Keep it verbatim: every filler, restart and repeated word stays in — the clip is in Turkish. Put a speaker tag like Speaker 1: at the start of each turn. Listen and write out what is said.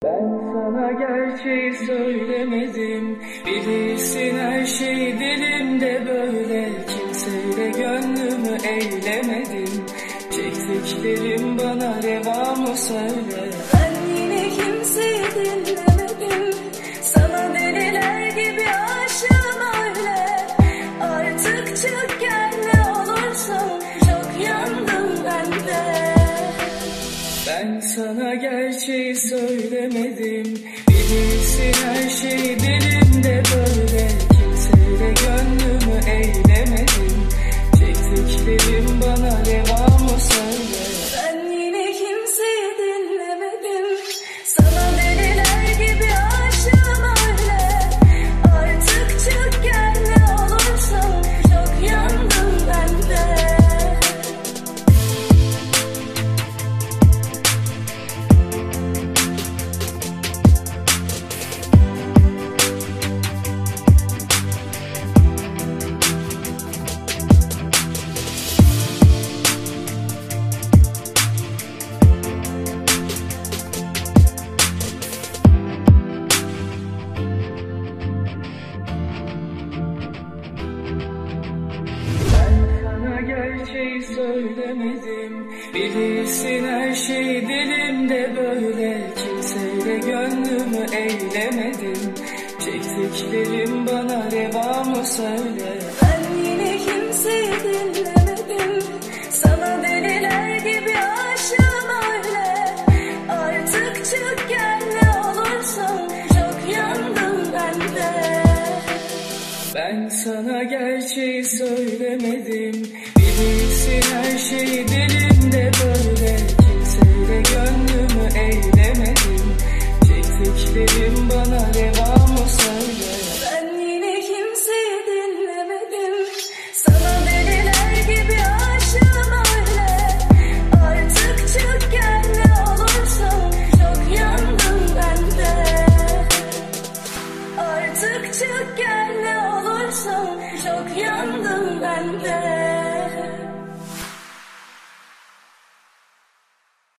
Speaker 1: Ben sana gerçeği söylemedim. Bilirsin her şey dilimde böyle. Kimseyle gönlümü eylemedim. Çektiklerim bana devamı söyle.
Speaker 2: Ben yine kimseyi dinlemedim. Sana deliler gibi aşığım öyle. Artık çık gel ne olursun. Çok yandım ben de.
Speaker 1: Ben sana gerçeği söylemedim. Bilirsin her şey dilimde böyle. Kimseyle gönlümü eylemedim. Çektiklerim bana devamı söyle.
Speaker 2: Ben yine kimseyi dinlemedim. Sana deliler gibi aşığım öyle. Artık çık gel ne olursun. Çok yandım ben de.
Speaker 1: Gerçeği söylemedim. Bilirsin her şey dilimde böyle. Kimseyle gönlümü eylemedim. Çektiklerim bana devamı söyle.
Speaker 2: Ben yine kimseyi dinlemedim. Sana deliler gibi aşığım öyle. Artık çık gel ne olursun. Çok yandım ben de.
Speaker 1: Ben sana gerçeği söylemedim. Bilirsin her şey dilimde böyle. Kimseyle gönlümü eylemedim. Çektiklerim bana devamı söyle.
Speaker 2: Ben yine kimseyi dinlemedim. Sana deliler gibi aşığım öyle. Artık çık gel ne olursun. Çok yandım ben de. Artık çık gel ne olursun. Çok yandım ben de.